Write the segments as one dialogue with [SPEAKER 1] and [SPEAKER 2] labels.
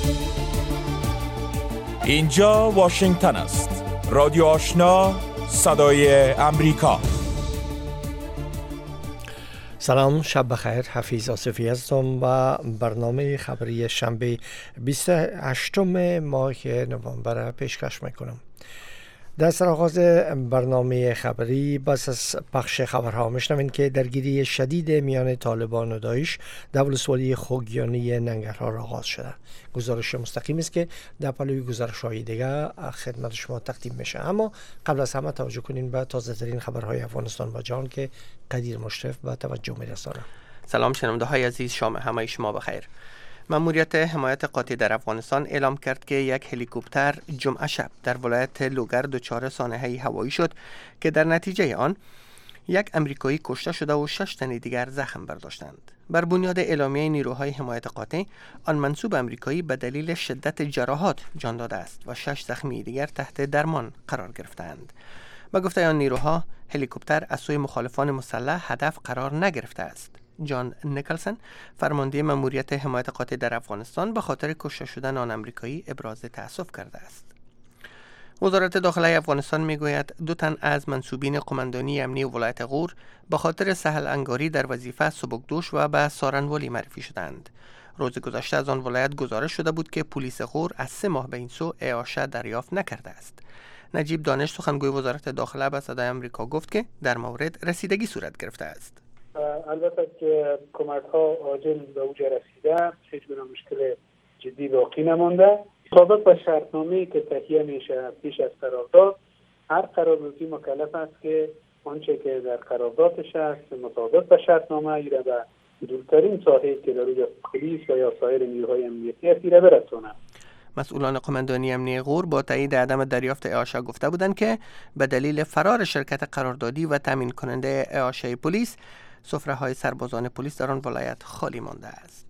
[SPEAKER 1] اینجا واشنگتن است. رادیو آشنا، صدای امریکا.
[SPEAKER 2] سلام، شب بخیر. حفیظ آصفی هستم و برنامه خبری شنبه 28 ماه نوامبر پیشکش میکنم. در سرآغاز برنامه خبری پس از پخش خبرها میشنوین که درگیری شدید میان طالبان و داعش در ولسوالی خوگیانی ننگرهار آغاز شده. گزارش مستقیم است که در پلوی گزارش‌های دیگر خدمت شما تقدیم میشه. اما قبل از همه توجه کنین به تازه ترین خبرهای افغانستان و جهان که قدیر مشرف به توجه میرسانه.
[SPEAKER 3] سلام شنونده های عزیز، همه شما بخیر. مأموریت حمایت قاطع در افغانستان اعلام کرد که یک هلیکوپتر جمعه شب در ولایت لوگر دچار سانحه هوایی شد که در نتیجه آن یک امریکایی کشته شده و 6 تن دیگر زخم برداشتند. بر بنیاد اعلامیه نیروهای حمایت قاطع، آن منصوب امریکایی به دلیل شدت جراحات جان داده است و 6 زخمی دیگر تحت درمان قرار گرفتند. با گفته آن نیروها، هلیکوپتر از سوی مخالفان مسلح هدف قرار نگرفته است. جان نیکلسن، فرمانده مأموریت حمایت قاطع در افغانستان، به خاطر کشته شدن آن امریکایی ابراز تأسف کرده است. وزارت داخلی افغانستان میگوید 2 تن از منصوبین قماندانی امنی ولایت غور به خاطر سهل انگاری در وظیفه سبکدوش و به سارنوالی معرفی شدند. روز گذشته از آن ولایت گزارش شده بود که پلیس غور از 3 ماه به این سو اعاشه دریافت نکرده است. نجیب دانش، سخنگوی وزارت داخله، به صدای آمریکا گفت که در مورد رسیدگی صورت گرفته است.
[SPEAKER 4] البته که کمک ها عاجل به اوج رسیده، هیچ گونه مشکل جدی باقی نمانده. مطابق با شرطنامه‌ای که تهیه میشه پیش از قرارداد، هر قراردادی مکلف است که آنچه که در قراردادش است مطابق با شرطنامه ای را به دورترین ساحه‌ای که در اوج پلیس و یا سایر نیروهای امنیتی است برساند.
[SPEAKER 3] مسئولان قماندانی امنی غور با تایید عدم دریافت اعاشه گفته بودند که به دلیل فرار شرکت قراردادی و تامین کننده اعاشه پلیس، سفره‌های سربازان پلیس در آن ولایت خالی مانده است.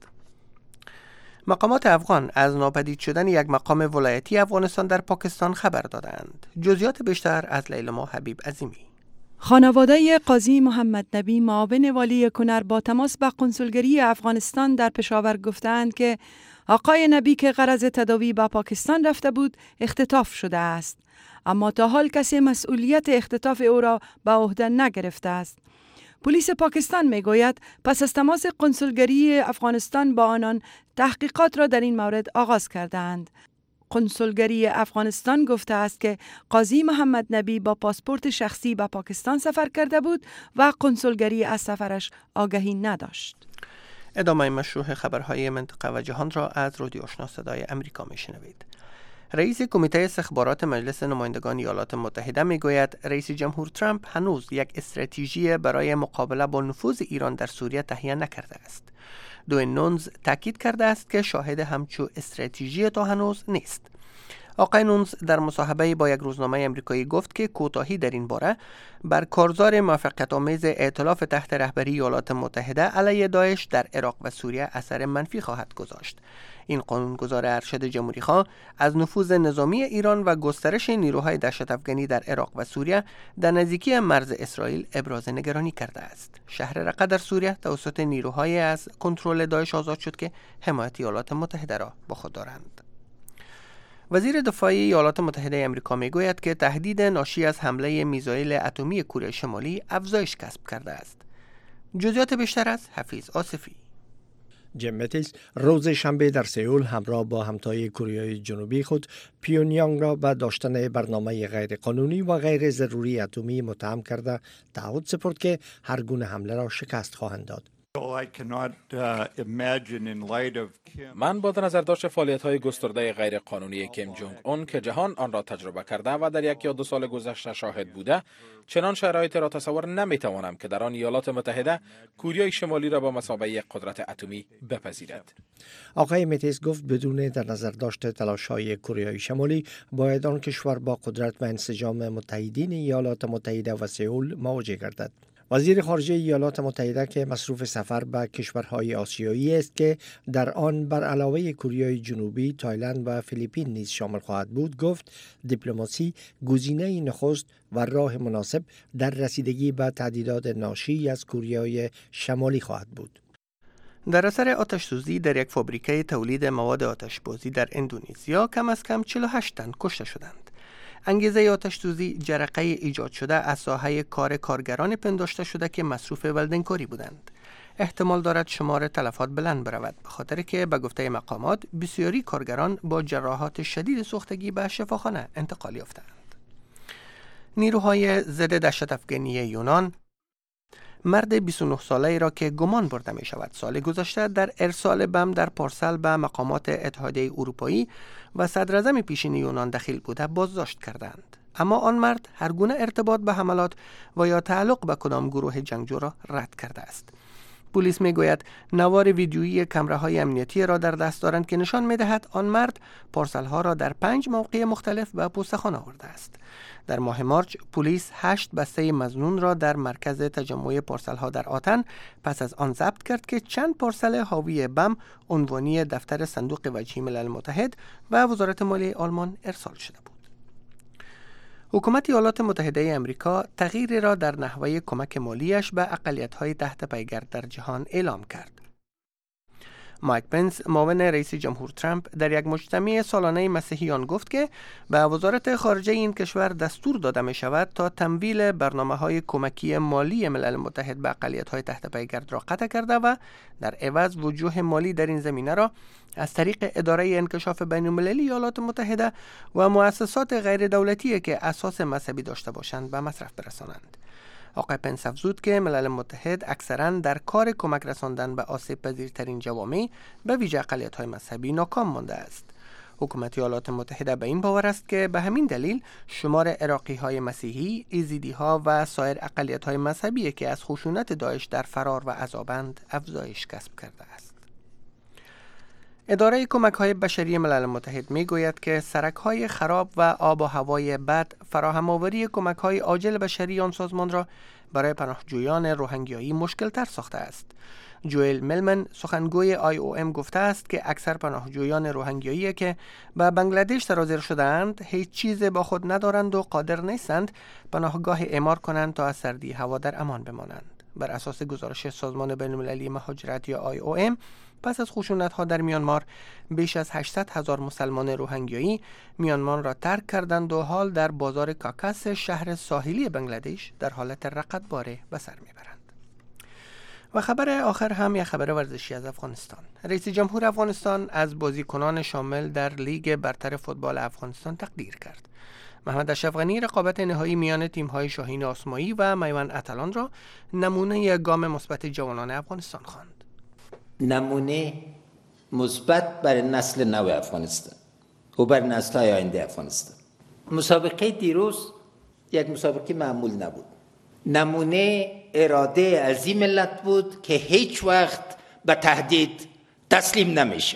[SPEAKER 3] مقامات افغان از ناپدید شدن یک مقام ولایتی افغانستان در پاکستان خبر دادند. جزئیات بیشتر از لیلما حبیب عظیمی.
[SPEAKER 5] خانواده قاضی محمد نبی، معاون والی کنر، با تماس با قنسولگری افغانستان در پشاور گفتند که آقای نبی که غرض تداوی به پاکستان رفته بود اختطاف شده است، اما تا حال کسی مسئولیت اختطاف او را به عهده نگرفته است. پلیس پاکستان میگوید پس از تماس قنسولگری افغانستان با آنان تحقیقات را در این مورد آغاز کردند. قنسولگری افغانستان گفته است که قاضی محمد نبی با پاسپورت شخصی به پاکستان سفر کرده بود و قنسولگری از سفرش آگهی نداشت.
[SPEAKER 3] ادامه مشروع خبرهای منطقه و جهان را از رادیو آشنا صدای امریکا میشنوید. رئیس کمیته استخبارات مجلس نمایندگان ایالات متحده میگوید رئیس جمهور ترامپ هنوز یک استراتژی برای مقابله با نفوذ ایران در سوریه تهیه نکرده است. دوین نونز تاکید کرده است که شاهد همچو استراتژی تا هنوز نیست. آقای نونز در مصاحبه با یک روزنامه امریکایی گفت که کوتاهی در این باره بر کارزار موفقیت‌آمیز ائتلاف تحت رهبری ایالات متحده علیه داعش در عراق و سوریه اثر منفی خواهد گذاشت. این قانونگذار ارشد جمهوری‌خواه از نفوذ نظامی ایران و گسترش نیروهای دهشت افغانی در عراق و سوریه در نزدیکی مرز اسرائیل ابراز نگرانی کرده است. شهر رقه در سوریه توسط نیروهای از کنترل داعش آزاد شد که حمایت ایالات متحده را با خود دارند. وزیر دفاع ایالات متحده آمریکا میگوید که تهدید ناشی از حمله میزایل اتمی کره شمالی افزایش کسب کرده است. جزئیات بیشتر از حفیظ آصفی.
[SPEAKER 2] جیم متیس روز شنبه در سئول همراه با همتای کره جنوبی خود پیونیانگ را به داشتن برنامه غیر قانونی و غیر ضروری اتمی متهم کرده تعهد سپرد که هر گونه حمله را شکست خواهند داد.
[SPEAKER 6] من با نظر داشت فعالیت‌های گسترده غیر قانونی کیم جونگ اون که جهان آن را تجربه کرده و در 1 یا 2 سال گذشته شاهد بوده، چنان شرایطی را تصور نمی‌توانم که در آن ایالات متحده کره شمالی را با مثابه یک قدرت اتمی بپذیرد.
[SPEAKER 2] آقای متیس گفت بدون در نظر داشت تلاش‌های کره شمالی باید آن کشور با قدرت و انسجام متحدین ایالات متحده و سئول مواجه گردد. وزیر خارجه ایالات متحده که مصروف سفر به کشورهای آسیایی است که در آن بر علاوه کره جنوبی، تایلند و فیلیپین نیز شامل خواهد بود، گفت دیپلماسی گزینه نخست و راه مناسب در رسیدگی به تهدیدات ناشی از کره شمالی خواهد بود.
[SPEAKER 3] در اثر آتش‌سوزی در یک فابریکه تولید مواد آتشبازی در اندونزیا کم از کم 48 تن کشته شدند. انگیزه آتش‌سوزی جرقه ایجاد شده از ساحه کار کارگران پنداشته شده که مصروف ولدنکاری بودند. احتمال دارد شمار تلفات بلند برود به خاطر که به گفته مقامات بسیاری کارگران با جراحات شدید سوختگی به شفاخانه انتقال یافتند. نیروهای ضد دهشت افکنی یونان مرد 29 ساله را که گمان برده می شود سال گذشته در ارسال بم در پارسال به مقامات اتحادیه اروپایی و صدراعظم پیشین یونان دخیل بوده بازداشت کردند. اما آن مرد هر گونه ارتباط به حملات و یا تعلق به کدام گروه جنگجو را رد کرده است. پلیس می گوید نوار ویدیویی کامراهای امنیتی را در دست دارند که نشان می دهد آن مرد پارسل‌ها را در 5 موقع مختلف به پوستخانه آورده است. در ماه مارچ پلیس 8 بسته مظنون را در مرکز تجمع پارسل‌ها در آتن پس از آن ضبط کرد که چند پارسل حاوی بم عنوانی دفتر صندوق وجهی ملل متحد و وزارت مالیه آلمان ارسال شده بود. حکومت ایالات متحده آمریکا تغییری را در نحوه کمک مالیش به اقلیت‌های تحت پیگرد در جهان اعلام کرد. مایک پنس معاون رئیس جمهور ترامپ در یک مجتمع سالانه مسیحیان گفت که به وزارت خارجه این کشور دستور داده می شود تا تمویل برنامه‌های کمکی مالی ملل متحد به اقلیت‌های تحت پیگرد را قطع کرده و در عوض وجوه مالی در این زمینه را از طریق اداره انکشاف بین‌المللی ایالات متحده و مؤسسات غیر دولتی که اساس مذهبی داشته باشند به مصرف برسانند. آقای پنس افزود که ملل متحد اکثراً در کار کمک رساندن به آسیب پذیرترین جوامع به ویژه اقلیت‌های مذهبی ناکام مانده است. حکومت ایالات متحده به این باور است که به همین دلیل شمار عراقی‌های مسیحی، ایزیدی‌ها و سایر اقلیت‌های مذهبی که از خشونت داعش در فرار و عذابند افزایش کسب کرده است. اداره کمک‌های بشری ملل متحد می‌گوید که سرک‌های خراب و آب و هوای بد فراهم‌آوری کمک‌های عاجل بشری آن سازمان را برای پناهجویان روهینگیایی مشکل‌تر ساخته است. جوئل ملمن سخنگوی IOM گفته است که اکثر پناهجویان روهینگیایی که به بنگلادش سرازیر شده‌اند هیچ چیز با خود ندارند و قادر نیستند پناهگاه اعمار کنند تا از سردی هوا در امان بمانند. بر اساس گزارش سازمان بین‌المللی مهاجرت یا IOM پس از خشونت‌ها در میانمار بیش از 800,000 مسلمان روهینگیایی میانمار را ترک کردند و حال در بازار کاکاس شهر ساحلی بنگلادش در حالت رقتباره به سر میبرند. و خبر آخر هم یک خبر ورزشی از افغانستان. رئیس جمهور افغانستان از بازیکنان شامل در لیگ برتر فوتبال افغانستان تقدیر کرد. محمد اشرف غنی رقابت نهایی میان تیم‌های شاهین آسمایی و میوند اتلان را نمونه گام مثبت جوانان افغانستان خواند.
[SPEAKER 7] نمونه مثبت برای نسل نو افغانستان و برای نسل‌های آینده افغانستان. مسابقه دیروز یک مسابقه معمول نبود. نمونه اراده از این ملت بود که هیچ وقت به تهدید تسلیم نمیشه.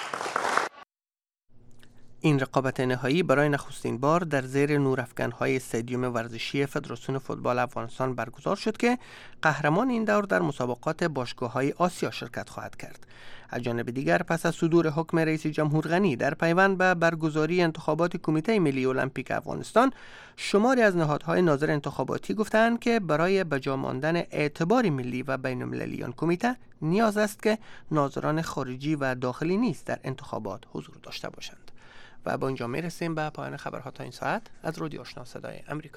[SPEAKER 3] این رقابت نهایی برای نخستین بار در زیر نورافکن‌های استادیوم ورزشی فدراسیون فوتبال افغانستان برگزار شد که قهرمان این دور در مسابقات باشگاه‌های آسیا شرکت خواهد کرد. از جانب دیگر پس از صدور حکم رئیس جمهور غنی در پیوند به برگزاری انتخابات کمیته ملی المپیک افغانستان، شماری از نهادهای ناظر انتخاباتی گفتند که برای بجا ماندن اعتبار ملی و بین‌المللی آن کمیته نیاز است که ناظران خارجی و داخلی نیز در انتخابات حضور داشته باشند. و با اینجا میرسیم به پایان خبرها تا این ساعت از رادیو آشنا صدای امریکا.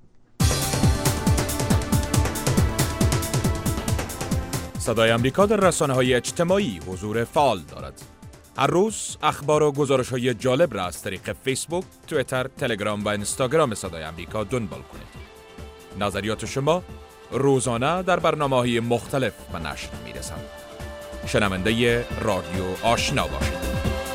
[SPEAKER 1] صدای امریکا در رسانه‌های اجتماعی حضور فعال دارد. هر روز اخبار و گزارش‌های جالب را از طریق فیسبوک، توییتر، تلگرام و اینستاگرام صدای امریکا دنبال کنید. نظریات شما روزانه در برنامه‌های مختلف به نشر می‌رسند. شنونده رادیو آشنا باشید.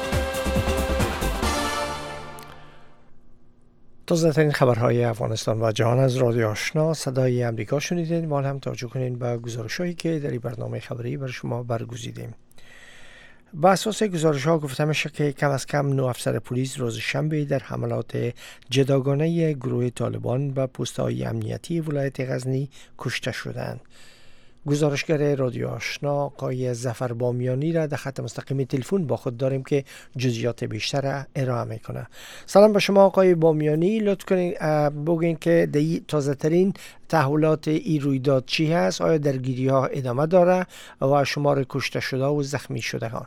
[SPEAKER 2] تازه‌ترین خبرهای افغانستان و جهان از رادیو آشنا صدای امریکا شنیدین. ما هم توجه کنین به گزارش‌هایی که در این برنامه خبری برای شما برگزیدیم. با اساس گزارش‌ها گفته میشه که کم از کم 9 افسر پلیس روز شنبه در حملات جداگانه گروه طالبان به پست‌های امنیتی ولایت غزنی کشته شدند. گزارشگر رادیو آشنا آقای ظفر بامیانی را در خط مستقیم تلفن با خود داریم که جزئیات بیشتر ارائه میکنه. سلام به شما آقای بامیانی، لطف کنید بگین که تازه ترین تحولات این رویداد چی هست؟ آیا درگیری ها ادامه داره و شمار کشته شده و زخمی شدگان؟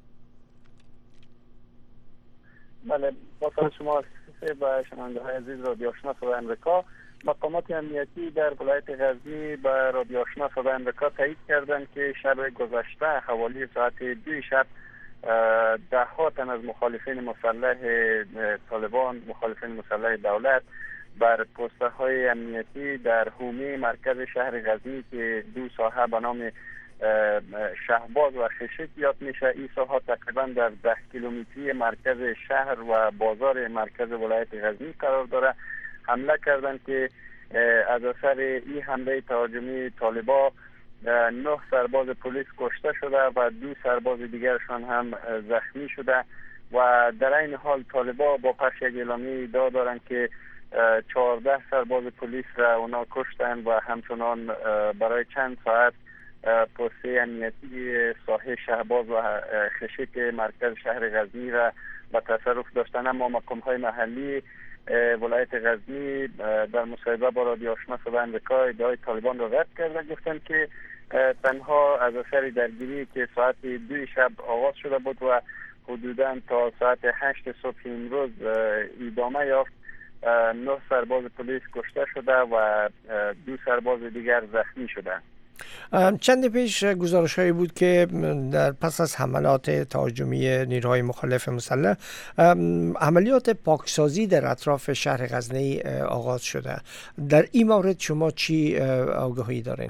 [SPEAKER 8] بله، با سلام شما و شنونده های عزیز رادیو آشنا صدای امریکا. مقامات امنیتی در ولایت غزنی به رادیو آشنا صدای امریکا تایید کردند که شب گذشته حوالی ساعت 2 شب 10 تن از مخالفین مسلح طالبان، مخالفین مسلح دولت، بر پسته های امنیتی در حومه مرکز شهر غزنی که دو ساحه به نام شهباز و خشک یاد میشه، این ساحه تقریبا در 10 کیلومتری مرکز شهر و بازار مرکز ولایت غزنی قرار داره، حمله کردند که از اثر این حمله تهاجمی طالبا 9 سرباز پلیس کشته شده و 2 سرباز دیگرشان هم زخمی شده و در این حال طالبا با پخش یک اعلامیه ادعا دارند که 14 سرباز پلیس را اونا کشتند و همچنان برای چند ساعت پسته امنیتی ساحه شهباز و خشک مرکز شهر غزنی را به تصرف داشتند. اما مقام‌های محلی ولایت غزنی در مصاحبه با رادیو آشنا صدای امریکا ادعای طالبان را رد کردند، گفتند که تنها از اثر درگیری که ساعت 2 شب آغاز شده بود و حدوداً تا ساعت 8 صبح امروز ادامه یافت، 9 سرباز پلیس کشته شده و 2 سرباز دیگر زخمی شدند.
[SPEAKER 2] چند پیش گزارش هایی بود که در پس از حملات تهاجمی نیروهای مخالف مسلح عملیات پاکسازی در اطراف شهر غزنی آغاز شده. در این مورد شما چی آگاهی دارین؟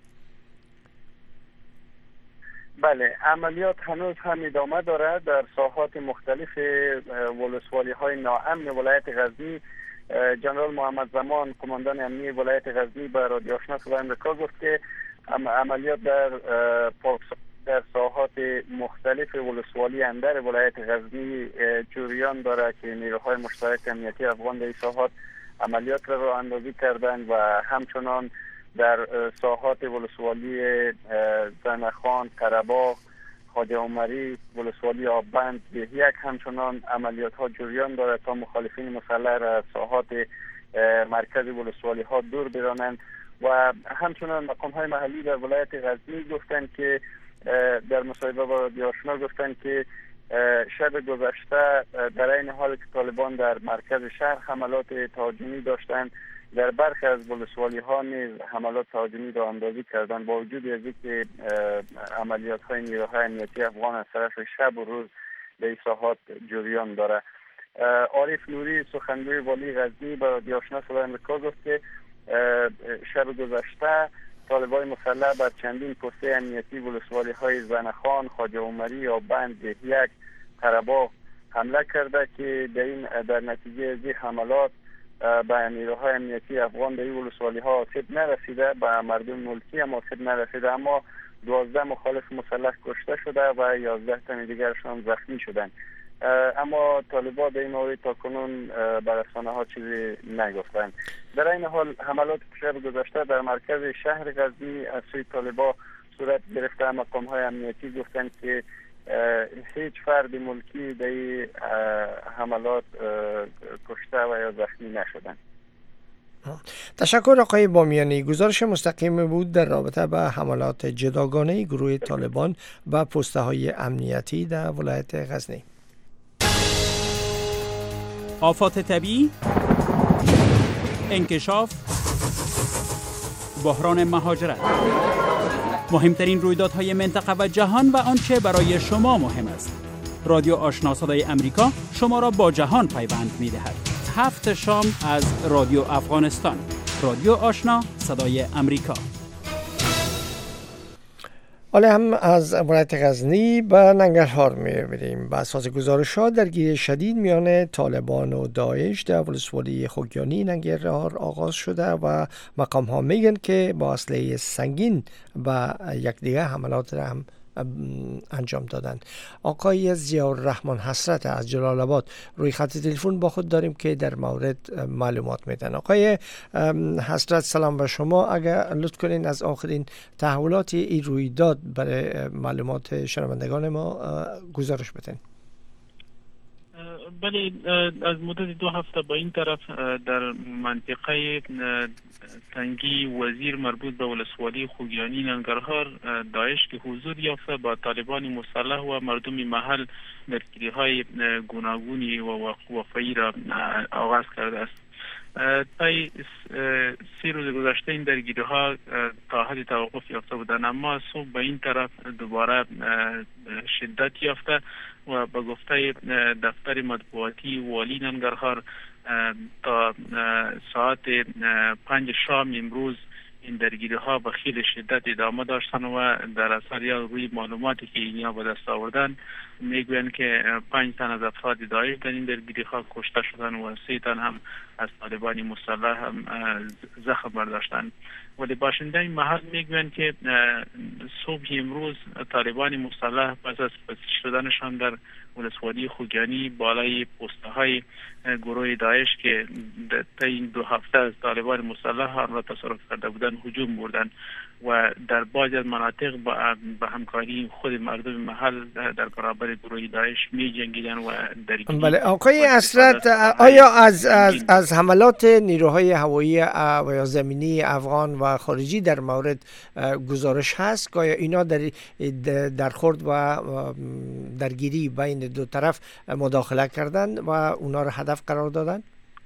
[SPEAKER 8] بله، عملیات هنوز هم ادامه دارد در ساحات مختلف ولسوالی های ناامن ولایت غزنی. جنرال محمد زمان کماندان امنی ولایت غزنی به رادیو آشنا صدای امریکا گفت که عملیات در ساحات مختلف ولسوالی اندر ولایت غزنی جریان دارد که نیروهای مشترک امنیتی افغان در این ساحات عملیات را راه اندازی کردند و همچنان در ساحات ولسوالی زنخان، قره‌باغ، خواجه عمری، ولسوالی آبند به یک همچنان عملیات ها جریان دارد تا مخالفین مسلح را از ساحات مرکز ولسوالی ها دور برانند و همچنان مقام های محلی در ولایت غزنی گفتند که در مصاحبه با رادیو آشنا گفتند که شب گذشته در این حال که طالبان در مرکز شهر حملات تهاجمی داشتند، در برخی از ولسوالی ها نیز حملات تهاجمی را اندازی کردند با وجود از اینکه عملیات های نیروهای امنیتی افغان از طرف شب و روز به این ساحات جریان دارد. عارف نوری سخنگوی والی غزنی به رادیو آشنا صدای امریکا گفت که شب گذشته طالبان مسلح بر چندین پسته امنیتی ولسوالی های زنخان، خواجه عمری، آبند، یک، قره‌باغ حمله کرده که در نتیجه از این حملات به نیروهای امنیتی افغان در این ولسوالی ها آسیب نرسیده، به مردم ملکی هم آسیب نرسیده، اما 12 مخالف مسلح کشته شده و 11 تن دیگرشان زخمی شدند. اما طالبان در این مورد تاکنون بر رسانه ها چیزی نگفتند. در این حال حملات شب گذشته در مرکز شهر غزنی از سوی طالبان صورت گرفته. مقام های امنیتی گفتند که هیچ فرد ملکی در این حملات کشته و یا زخمی نشدند.
[SPEAKER 2] تشکر آقای بامیانی. گزارش مستقیم بود در رابطه با حملات جداگانه گروه طالبان و پسته های امنیتی در ولایت غزنی.
[SPEAKER 9] آفات طبیعی، انکشاف، بحران مهاجرت، مهمترین رویدادهای منطقه و جهان و آنچه برای شما مهم است. رادیو آشنا صدای امریکا شما را با جهان پیوند می‌دهد. 7 شام از رادیو افغانستان. رادیو آشنا صدای امریکا.
[SPEAKER 2] حالا هم از ولایت غزنی به ننگرهار می‌رویم. با اساس گزارش‌ها درگیری شدید میان طالبان و داعش در ولسوالی خوگیانی ننگرهار آغاز شده و مقام‌ها میگن که با اسلحه سنگین و یکدیگر حملات را هم انجام دادند. آقای ضیاءالرحمن حسرت از جلال آباد روی خط تلفن با خود داریم که در مورد معلومات میدن. آقای حسرت سلام به شما. اگر لطف کنین از آخرین تحولات این رویداد برای معلومات شنوندگان ما گزارش بدین.
[SPEAKER 10] بله، از مدت 2 هفته با این طرف در منطقه تنگی وزیر مربوط به ولسوالی خوگیانی ننگرهار داعش که حضور یافته با طالبان مسلح و مردم محل درگیری‌های گوناگونی و وفایی را آغاز کرده است. طی 3 روز گذشته این درگیری‌ها تا حد توقف یافته بودند، اما صبح به این طرف دوباره شدت یافته و به گفته دفتر مطبوعاتی والی ننگرهار تا ساعت 5 شام امروز این درگیری‌ها به خیلی شدت ادامه داشتن و در اثر یا روی معلوماتی که اینها به دست آوردن میگویند که 5 تن از افراد داعش در این درگیری‌ها کشته شدن و 3 تن هم از طالبان مسلح هم زخم برداشتن. ولی باشندگان محل میگویند که صبح امروز طالبان مسلح پس از بسیج شدنشان در ولسوالی خوگیانی بالای پست‌های گروه داعش که تا این 2 هفته از طالبان مسلح آن را تصرف کرده بودند هجوم بردند و در بعضی از مناطق با همکاری خود مردم محل در برابر گروه داعش می جنگیدن و درگیری.
[SPEAKER 2] بله آقای حسرت، آیا از حملات نیروهای هوایی و یا زمینی افغان و خارجی در مورد گزارش هست که اینا در خورد و درگیری بین دو طرف مداخله کردند و اونا را هدف قرار دادند؟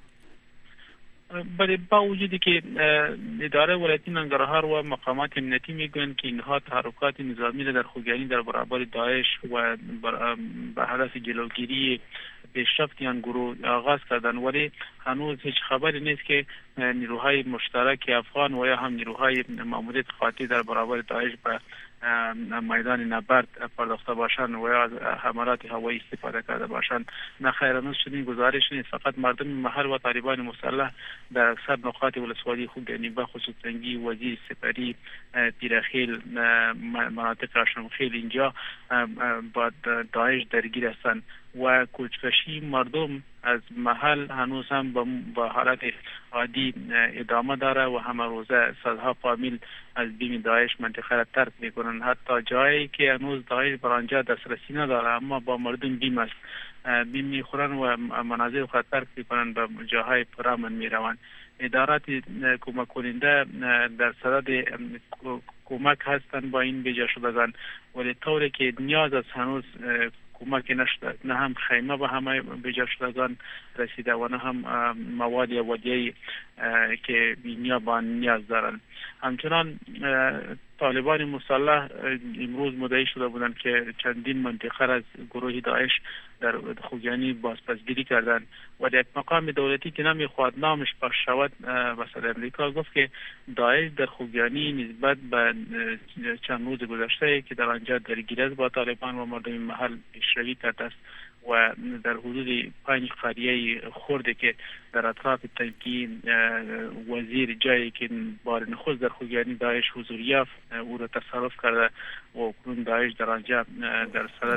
[SPEAKER 10] بله، با وجودی که اداره ولایتی ننگرهار و مقامات امنیتی میگویند که اینها تحرکات نظامی را در خوگیانی در برابر داعش و به هدف جلوگیری پیشرفت آن گروه آغاز کردند، ولی هنوز هیچ خبری نیست که نیروهای مشترک افغان و یا هم نیروهای ماموریت خاطی در برابر داعش به میدان نبرد پرداخته باشند و یا از حملات هوایی استفاده کرده باشند. نه خیر، هنوز چنین گزارش نیست. فقط مردم محل و طالبان مسلح در اکثر نقاط ولسوالی خوگیانی بخصوص تنگی، وزیر، سپری، پیرخیل، مناطق اشرمخیل اینجا با داعش درگیر هستند و کوچکشی مردم از محل هنوز هم با حالت عادی ادامه داره و همه روزه صدها فامیل از بیم داعش منطقه را ترک میکنن. حتی جایی که هنوز داعش بر آنجا دسترسی نداره اما با مردم بیم است، بیم میخورن و منازل خود ترک میکنن، به جاهای پرامن میروند. ادارات کمک کننده در صدد کمک هستند با این بیجا شدگان، ولی طوری که نیاز است هنوز کمک نشده. نه هم خیمه به همه بیجا شدگان رسیده و نه هم مواد اولیه‌ای که اینیا با نیاز دارند. همچنان طالبان مسلح امروز مدعی شده بودند که چندین منطقه از گروه داعش در خوگیانی بازپسگیری کردند و در یک مقام دولتی که نمیخواد نامش پخش شود به صدای امریکا گفت که داعش در خوگیانی نسبت به چند روز گذشته که در آنجا درگیری است با طالبان و مردم محل پیشروی کرده است و در حدود 5 قریه خرده که در اطراف تنگی وزیر جایی که بار نخست در خوگیانی داعش حضور یافت او را تصرف کرده و اکنون داعش در آنجا در صدد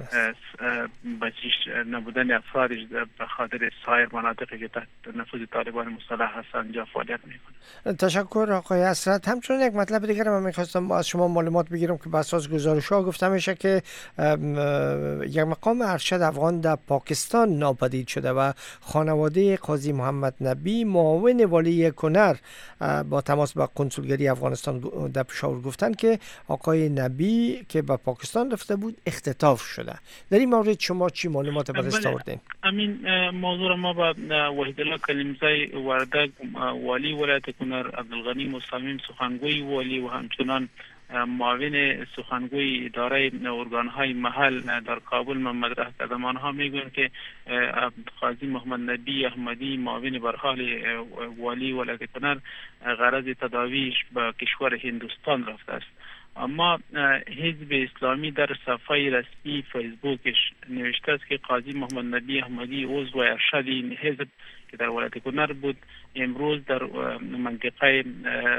[SPEAKER 10] بسیج نبودن افرادش به خاطر سایر مناطقی که تحت نفوذ طالبان مسلح هستند آنجا فعالیت میکنه.
[SPEAKER 2] تشکر آقای حسرت. همچنین یک مطلب دیگر من میخواستم از شما معلومات بگیرم که بر اساس گزارش‌ها گفته میشه که یک مقام ارشد افغان در پاکستان ناپدید شده و خانواده قاضی محمد نبی معاون والی کنر با تماس با کنسولگری افغانستان در پشاور گفتند که آقای نبی که به پاکستان رفته بود اختطاف شده. در این مورد شما چی معلومات به دست آوردین؟
[SPEAKER 10] همین موضوع ما با وحید الله کلیمزای وردگ والی ولایت کنر، عبدالغنی مصمم سخنگوی والی و همچنان معاون سخنگوی اداره ارگانهای محل در کابل محمد راه کردم. آنها میگویند که قاضی محمد نبی احمدی معاون برحال والی ولایت کنر غرض تداویش به کشور هندوستان رفته است. اما حزب اسلامی در صفحه رسمی فیسبوکش نوشته است که قاضی محمد نبی احمدی عضو ارشد این حزب که در ولایت کنر بود امروز در منطقه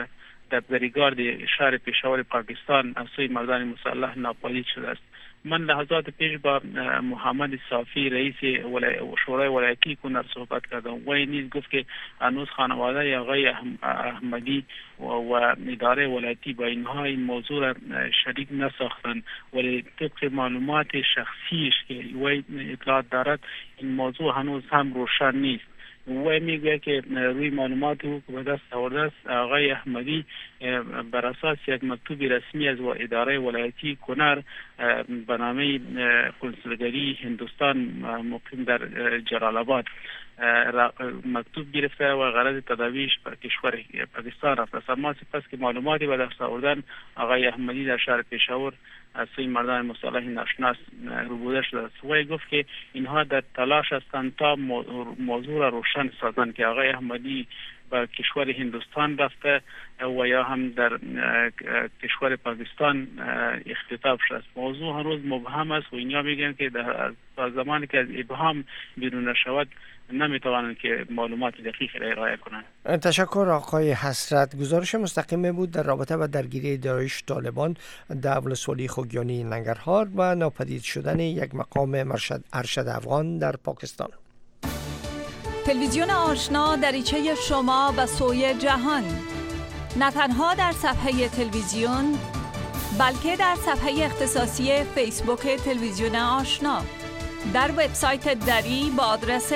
[SPEAKER 10] در بریگارد شهر پشاور پاکستان از سوی مردان مسلح ناپدید شده است. من لحظات پیش با محمد صافی رئیس شورای ولایتی کنر صحبت کردم و نیز گفت که هنوز خانواده آقای احمدی و اداره ولایتی با اینها این موضوع را شریک نساختند، ولی طبق معلومات شخصیش که وی اطلاعات دارد این موضوع هنوز هم روشن نیست. و میگه که روی معلومات او که به دست آورده است آقای احمدی بر اساس یک مکتوب رسمی از اداره ولایتی کنر به نام کنسولگری هندوستان مقیم در جلال آباد مکتوب گرفته و غرض تداویش به کشور پاکستان رفته است. اما سپس که معلوماتی به دست آوردن آقای احمدی در شهر پشاور از سوی مردان مسلح ناشناس روبوده شده است. وی گفت که اینها در تلاش هستند تا موضوع را روشن سازند که آقای احمدی به کشور هندوستان رفته و یا هم در کشور پاکستان اختطاف شده است. موضوع هنوز مبهم است و اینها میگن که در زمانی که از ابهام بیرون نشود نمیتوانند که معلومات دقیق را ارائه کنند.
[SPEAKER 2] تشکر آقای حسرت. گزارش مستقیم بود در رابطه با درگیری داعش طالبان در ولسوالی خوگیانی ننگرهار و ناپدید شدن یک مقام ارشد افغان در پاکستان.
[SPEAKER 11] تلویزیون آشنا دریچه شما به سوی جهان، نه تنها در صفحه تلویزیون بلکه در صفحه اختصاصی فیسبوک تلویزیون آشنا، در وبسایت دری با آدرس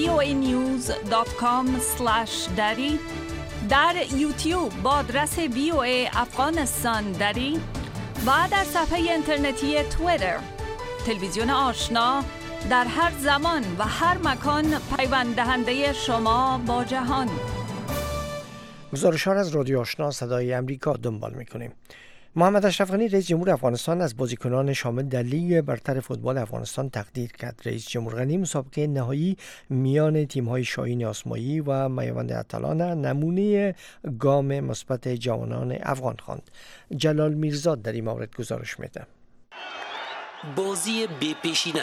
[SPEAKER 11] voanews.com/dari، در یوتیوب با آدرس VOA افغانستان دری و در صفحه اینترنتی توییتر. تلویزیون آشنا در هر زمان و هر مکان پیوند دهنده شما با جهان.
[SPEAKER 2] گزارش‌ها از رادیو آشنا صدای امریکا دنبال می‌کنیم. محمد اشرف غنی رئیس جمهور افغانستان از بازیکنان شامل در لیگ برتر فوتبال افغانستان تقدیر کرد. رئیس جمهور غنی مسابقه نهایی میان تیم‌های شاهین آسمایی و میوند اتلان نمونه گام مثبت جوانان افغان خواند. جلال میرزاد در این مورد گزارش میده.
[SPEAKER 12] بازی بی‌پیشینه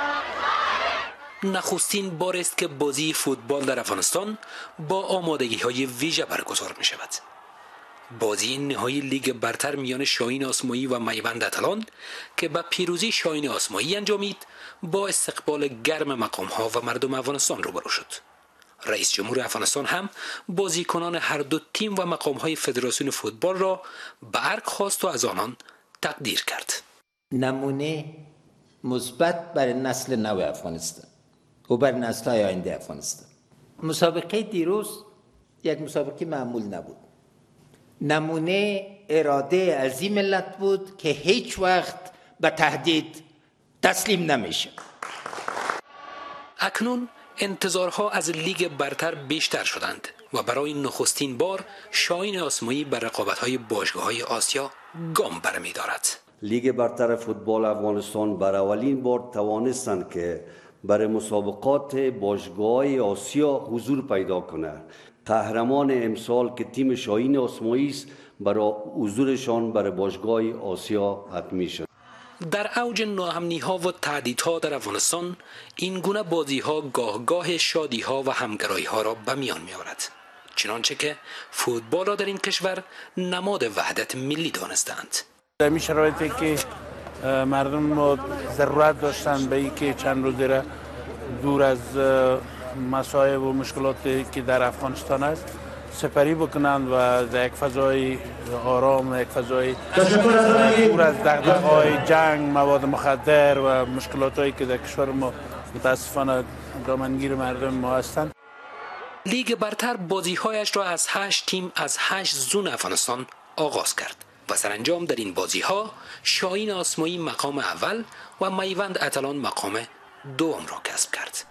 [SPEAKER 12] نخستین بار است که بازی فوتبال در افغانستان با آمادگی‌های ویژه برگزار می‌شود. بازی نهایی لیگ برتر میان شاهین آسمایی و میوند اتلان که به پیروزی شاهین آسمایی انجامید با استقبال گرم مقام‌ها و مردم افغانستان روبرو شد. رئیس جمهور افغانستان هم بازیکنان هر دو تیم و مقام‌های فدراسیون فوتبال را به ارگ خواست و از آنان تقدیر کرد.
[SPEAKER 7] نمونه مثبت برای نسل نو افغانستان و برای نسل‌های آینده افغانستان. مسابقه دیروز یک مسابقه معمول نبود. نمونه اراده از این ملت بود که هیچ وقت به تهدید تسلیم نمیشه.
[SPEAKER 12] اکنون انتظارها از لیگ برتر بیشتر شدند و برای نخستین بار شاهین آسمایی بر رقابت‌های باشگاه‌های آسیا گام برمی‌دارد.
[SPEAKER 13] لیگ برتر فوتبال افغانستان برای اولین بار توانستند که برای مسابقات باشگاه‌های آسیا حضور پیدا کنند. قهرمان امسال که تیم شاهین آسمایی است برای حضورشان برای باشگاه آسیا حتمی شد.
[SPEAKER 12] در اوج ناامنی‌ها و تهدیدها در افغانستان این گونه بازی‌ها گاه شادی‌ها و همگرایی‌ها را به میان می‌آورد، چنانچه که فوتبال را در این کشور نماد وحدت ملی دانستند.
[SPEAKER 14] در این شرایطی که مردم ما ضرورت داشتند به اینکه چند روزی را دور از مسائل و مشکلاتی که در افغانستان است سپری بکنند و در یک فضای آرام، یک فضای دور از دغدغه‌های جنگ، مواد مخدر و مشکلاتایی که در کشور ما متاسفانه دامنگیر مردم ما هستند.
[SPEAKER 12] لیگ برتر بازی‌هایش را از 8 تیم از 8 زون افغانستان آغاز کرد و سرانجام در این بازی‌ها شاهین آسمایی مقام اول و میوند اتلان مقام دوم را کسب کرد.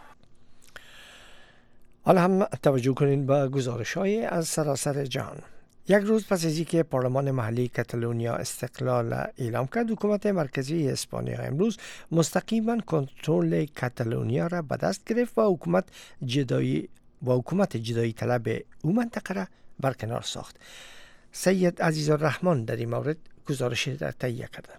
[SPEAKER 2] حالا هم توجه کنید به گزارش‌های از سراسر جهان. یک روز پس از اینکه پارلمان محلی کاتالونیا استقلال اعلام کرد، حکومت مرکزی اسپانیا امروز مستقیما کنترل کاتالونیا را به دست گرفت و حکومت جدایی طلب او منطقه را برکنار ساخت. سید عزیزالرحمن در این مورد گزارش را تهیه کرده.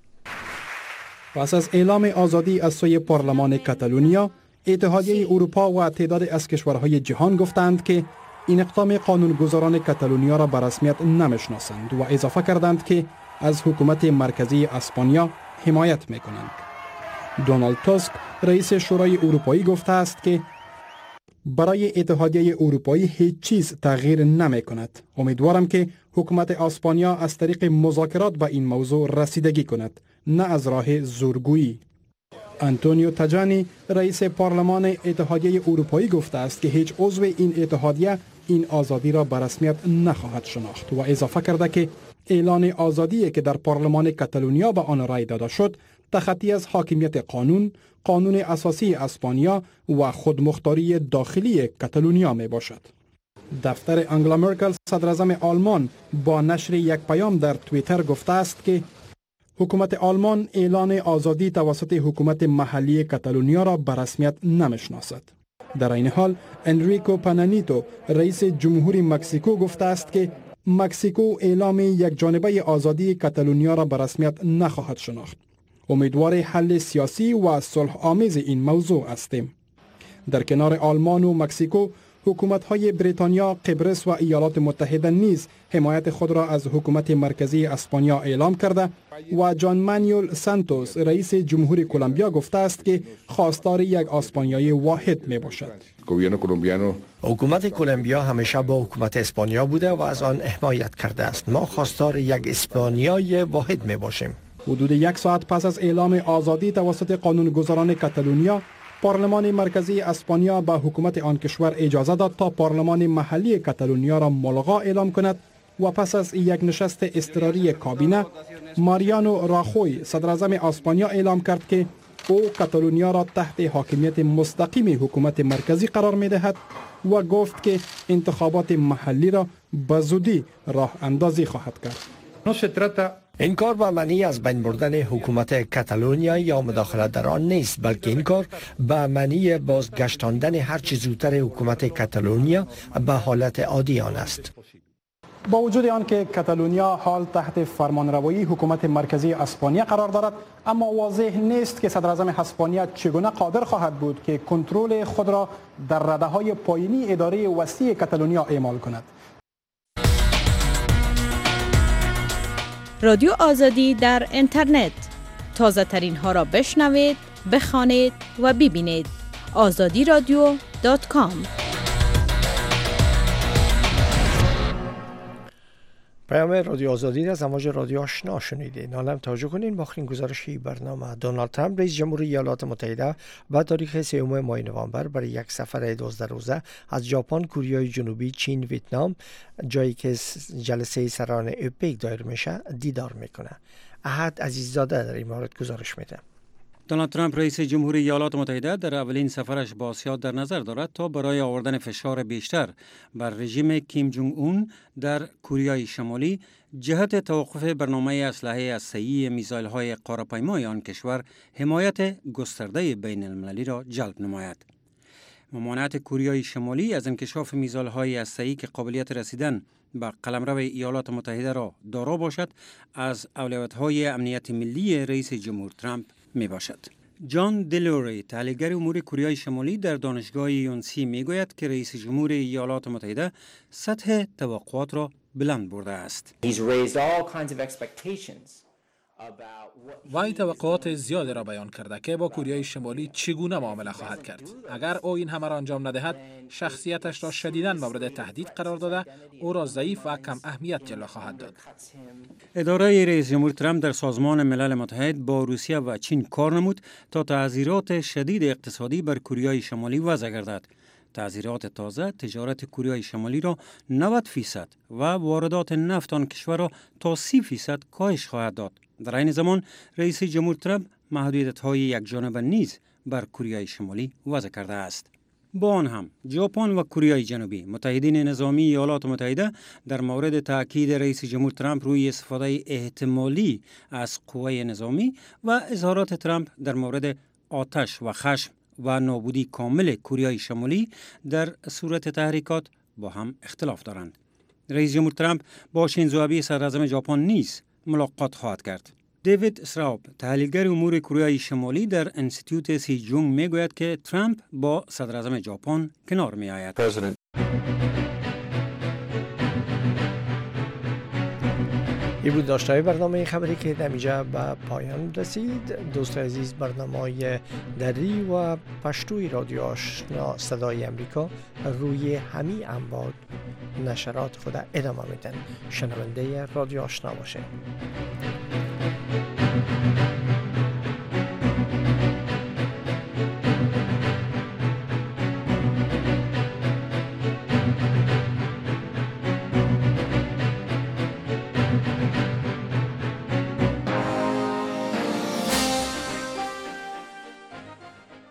[SPEAKER 15] پس از اعلام آزادی از سوی پارلمان کاتالونیا، اتحادیه اروپا و تعدادی از کشورهای جهان گفتند که این اقدام قانونگذاران کاتالونیا را به رسمیت نمیشناسند و اضافه کردند که از حکومت مرکزی اسپانیا حمایت میکنند. دونالد تاسک رئیس شورای اروپایی گفته است که برای اتحادیه اروپایی هیچ چیز تغییر نمی کند. امیدوارم که حکومت اسپانیا از طریق مذاکرات به این موضوع رسیدگی کند، نه از راه زورگویی. آنتونیو تاجانی رئیس پارلمان اتحادیه اروپایی گفته است که هیچ عضو این اتحادیه این آزادی را به رسمیت نخواهد شناخت و اضافه کرده که اعلان آزادی که در پارلمان کاتالونیا به آن رای داده شد تخطی از حاکمیت قانون اساسی اسپانیا و خودمختاری داخلی کاتالونیا می باشد. دفتر آنگلا مرکل صدراعظم آلمان با نشر یک پیام در توییتر گفته است که حکومت آلمان اعلان آزادی توسط حکومت محلی کاتالونیا را به رسمیت نمیشناسد. در این حال انریکو پنانیتو رئیس جمهوری مکزیکو گفته است که مکزیکو اعلام یک جانبه آزادی کاتالونیا را به رسمیت نخواهد شناخت. امیدوار حل سیاسی و صلح آمیز این موضوع هستیم. در کنار آلمان و مکزیکو حکومت‌های بریتانیا، قبرس و ایالات متحده نیز حمایت خود را از حکومت مرکزی اسپانیا اعلام کرده و جان مانوئل سانتوس رئیس جمهوری کلمبیا گفته است که خواستار یک اسپانیایی واحد می باشد.
[SPEAKER 2] حکومت کلمبیا همیشه با حکومت اسپانیا بوده و از آن حمایت کرده است. ما خواستار یک اسپانیای واحد می باشیم.
[SPEAKER 15] حدود یک ساعت پس از اعلام آزادی توسط قانونگذاران کاتالونیا، پارلمان مرکزی اسپانیا به حکومت آن کشور اجازه داد تا پارلمان محلی کاتالونیا را ملغا اعلام کند و پس از یک نشست اضطراری کابینه، ماریانو راخوی صدراعظم اسپانیا اعلام کرد که او کاتالونیا را تحت حاکمیت مستقیم حکومت مرکزی قرار می دهد و گفت که انتخابات محلی را به زودی راه اندازی خواهد کرد.
[SPEAKER 2] این کار به معنی از بین بردن حکومت کاتالونیا یا مداخلت در آن نیست، بلکه این کار به معنی بازگشتاندن هر چه زودتر حکومت کاتالونیا به حالت عادی آن است.
[SPEAKER 15] با وجود آنکه کاتالونیا حال تحت فرمانروایی حکومت مرکزی اسپانیا قرار دارد، اما واضح نیست که صدراعظم اسپانیا چگونه قادر خواهد بود که کنترل خود را در رده‌های پایینی اداره وسیع کاتالونیا اعمال کند.
[SPEAKER 16] رادیو آزادی در اینترنت، تازه ترین ها را بشنوید، بخوانید و ببینید. azadiradio.com.
[SPEAKER 2] پیام رادیو آزادی از امواج رادیو آشنا شنیدید. حالا توجه کنین با آخرین گزارشی برنامه. دونالد ترامپ رئیس جمهوری ایالات متحده با تاریخ 3 ماه نوامبر برای یک سفر 12 روزه از ژاپن، کره جنوبی، چین، ویتنام، جایی که جلسه سران اوپک دایر میشه، دیدار میکنه. احد عزیززاده در این مورد گزارش میده.
[SPEAKER 9] دونالد ترامپ رئیس جمهوری ایالات متحده در اولین سفرش به آسیا در نظر دارد تا برای آوردن فشار بیشتر بر رژیم کیم جونگ اون در کره شمالی جهت توقف برنامه اسلحه هسته‌ای میزایل‌های قاره‌پیمای آن کشور حمایت گسترده بین المللی را جلب نماید. ممانعت کره شمالی از انکشاف میزایل‌های هسته‌ای که قابلیت رسیدن به قلمرو ایالات متحده را دارا باشد از اولویت‌های امنیت ملی رئیس جمهور ترامپ می باشد. جان دلوری، تحلیلگر امور کره شمالی در دانشگاه یونسی می گوید که رئیس جمهور ایالات متحده سطح توقعات را بلند برده است.
[SPEAKER 6] وی توقعات زیادی را بیان کرده که با کره شمالی چگونه معامله خواهد کرد. اگر او این همه را انجام ندهد، شخصیتش را شدیداً مورد تهدید قرار داده، او را ضعیف و کم اهمیت جلوه خواهد داد.
[SPEAKER 9] اداره رئیس جمهور ترامپ در سازمان ملل متحد با روسیه و چین کار نمود تا تعزیرات شدید اقتصادی بر کره شمالی وضع گردد. تعزیرات تازه تجارت کره شمالی را 90% و واردات نفت آن کشور را تا 30% کاهش خواهد داد. در این زمان رئیس جمهور ترامپ محدودیت‌های یکجانبه نیز بر کره شمالی وضع کرده است. با آن هم ژاپن و کره جنوبی متحدین نظامی ایالات متحده در مورد تاکید رئیس جمهور ترامپ روی استفاده احتمالی از قوه نظامی و اظهارات ترامپ در مورد آتش و خشم و نابودی کامل کره شمالی در صورت تحریکات با هم اختلاف دارند. رئیس جمهور ترامپ با شینزو آبه صدراعظم ژاپن نیز ملاقات خواهد کرد. دیوید سراوب، تحلیلگر امور کره شمالی در انستیتوت سی جونگ میگوید که ترامپ با صدراعظم ژاپن کنار می آید.
[SPEAKER 2] این بود داشتهای برنامه خبری که دمیجه به پایان رسید. دوست عزیز، برنامه دری و پشتوی رادیو آشنا صدای امریکا روی همین انواع نشرات خود ادامه میدن. شنونده رادیو آشنا باشه.